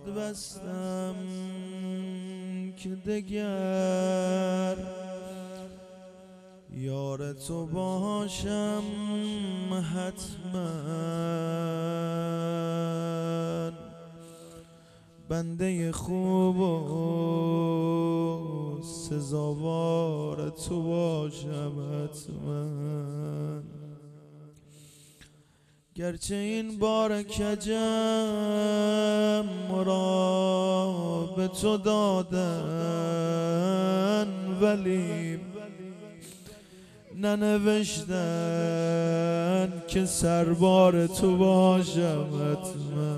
بستم که دگر یار تو باشم حتما. بنده خوب و سزاوار تو باشم حتما. گرچه این بار کجم را به تو دادن، ولی ننوشتن که سربار تو باشم حتما.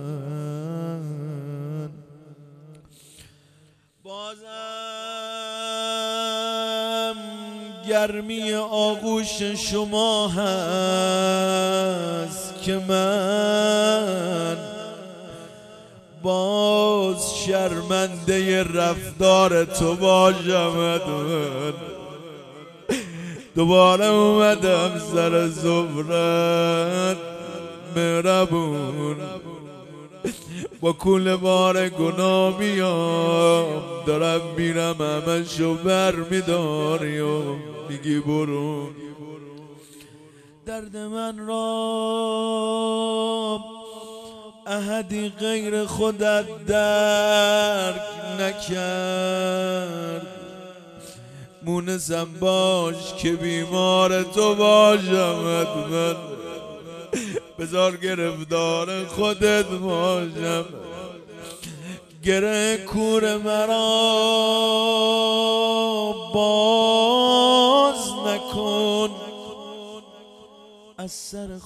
بازم گرمی آغوش شما هست که من باز شرمنده رفتار تو باشم. دوباره اومدم سر زفرت مهربون، با کل بار گناه میام دارم میرم همشو بر میداری و میگی برو. درد من را احدی غیر خودت درک نکرد. مونسم باش که بیمار تو باشم حتما. بذار گرفتار خودت باشم. گره کور مرا باز نکن، از سر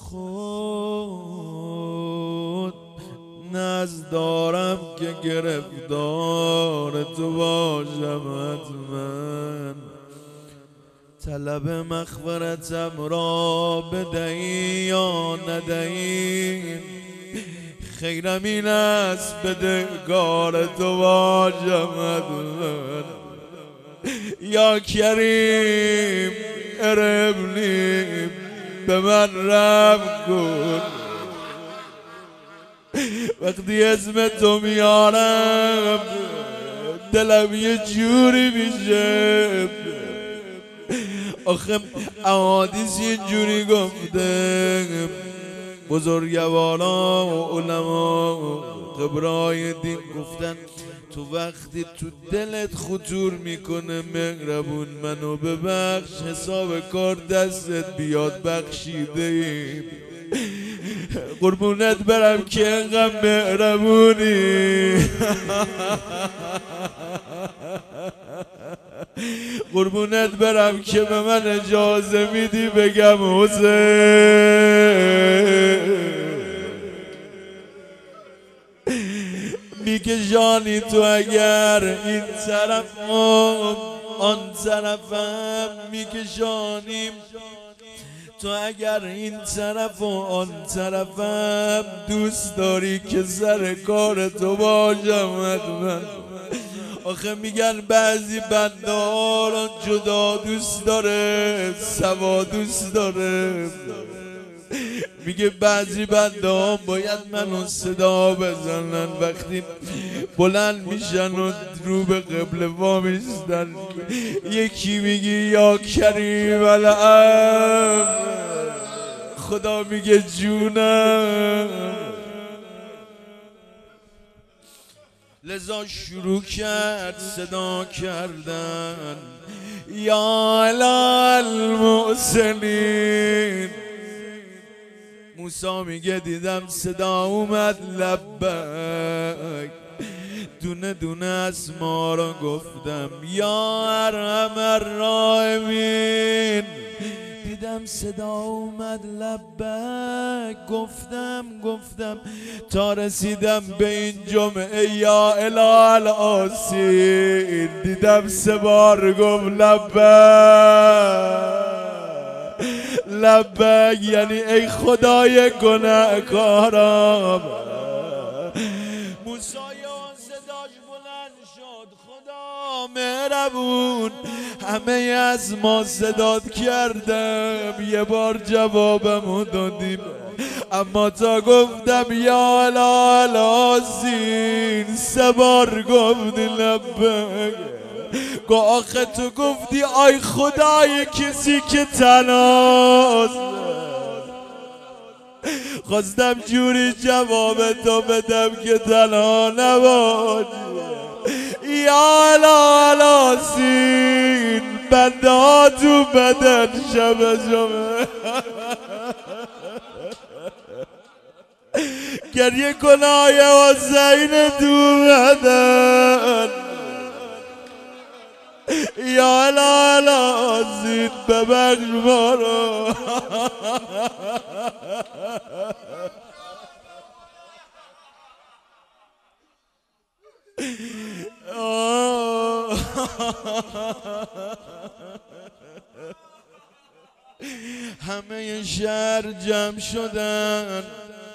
خود ناز دارم که گرفتار تو باشم حتما. طلب مغفرتم را بدهی یا ندهی، خیرم این است بدهکار تو باشم حتما. یا کریم ارحمنی، به من رحم کن. وقتی اسم تو میارم دلم یه جوری میشه. آخه احادیث اینجوری گفته، بزرگواران و علما و خبرای دین گفتن تو وقتی تو دلت خطور میکنه مهربون منو ببخش، حساب کار دستت بیاد بخشیده ایم. قربونت برم که انقدر مهربونی. قربونت برم که به من اجازه میدی بگم حسین. میکشانی تو اگر این طرفم آن طرفم، میکشانیم تو اگر این طرف و آن طرفم. دوست داری که سر کار تو باشم حتما. آخه میگن بعضی بنده ها را جدا دوست داره، سوا دوست داره. میگه بعضی بنده ها باید منو صدا بزنن وقتی بلند میشن و رو به قبله وامیستن. یکی میگی یا کریم العفو، خدا میگه جونم. لذا شروع کرد صدا کردن یا المحسنین. موسی میگه دیدم صدا اومد لبک، دونه دونه اسما رو گفتم یا ارحم الراحمین. دیدم صدا اومد لبک، گفتم تا رسیدم به این جمعه یا اله الآسین. دیدم 3 بار گفت لبک، یعنی ای خدای گناهکارم. موسی صداش بلند شد خدا مهربون، همه از ما صدات کردم، یه بار جوابمو دادیم. اما تا گفتم یا لالازین 3 بار گفتی لبک. گو آخه تو گفتی آی خدای کسی که تناست. خواستم جوری جواب تو بدم که تنها نباشی. یا لالازین بنده ها تو بدن شبه گریه کنای حسین تو بدن. یا لالازین ببخش ما رو. همه شهر جمع شدن،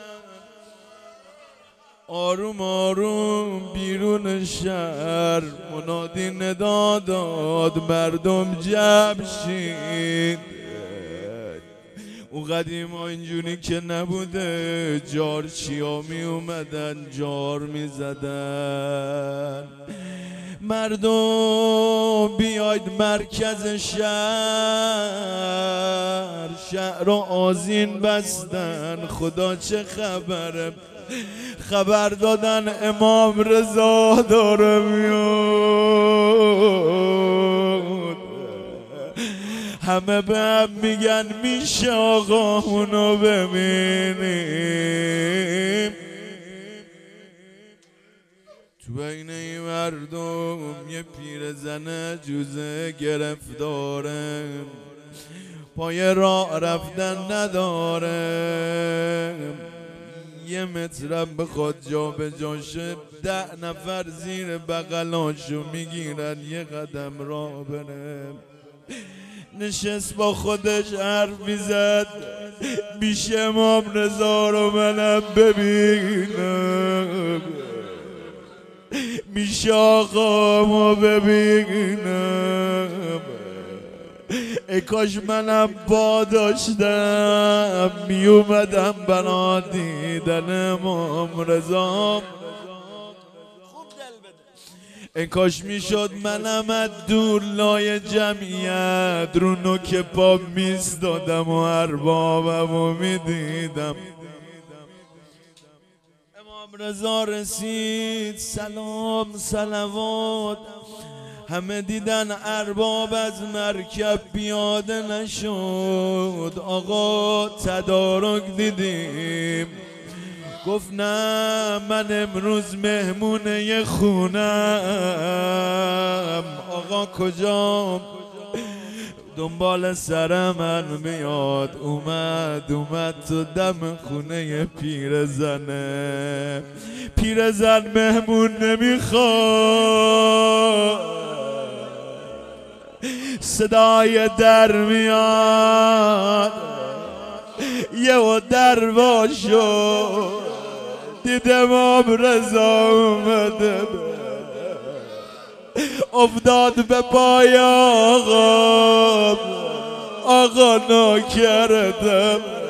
آروم آروم بیرون شهر منادی ندا داد مردم جمع شید. او قدیم ها اینجوری که نبوده، جارچیا می اومدن جار می زدن. مردم بیاید مرکز شهر رو آذین بستن. خدا چه خبره؟ خبر دادن امام رضا داره میاد. همه به هم میگن میشه آقا اونو ببینیم. تو بین این مردم یه پیرزن جوزه گرفتاره، پای راه رفتن نداره. 1 مترم بخواد جا به جاشه 10 نفر زیر بغلاشو میگیرن یه قدم راه بره. نشست با خودش حرفی زد، میشه امام رضا رو منم ببینم، میشه آقا ما ببینم. ای کاش منم با داشتم میومدم بنا دیدن امام رضا. ای کاش میشد منم از دور لای جمعیت رو نوک پا میستادم و اربابم رو میدیدم. امام رضا رسید، سلام صلوات. همه دیدن ارباب از مرکب پیاده نشد. آقا تدارک دیدیم. گفت نه من امروز مهمونه خونم. آقا کجا؟ دنبال سر من میاد. اومد تو دم خونه پیرزنه. پیرزن مهمون نمیخواد. صدای در میاد، یه در باشو دید امام رضا اومده. افتاد به پای آقا ناکردم.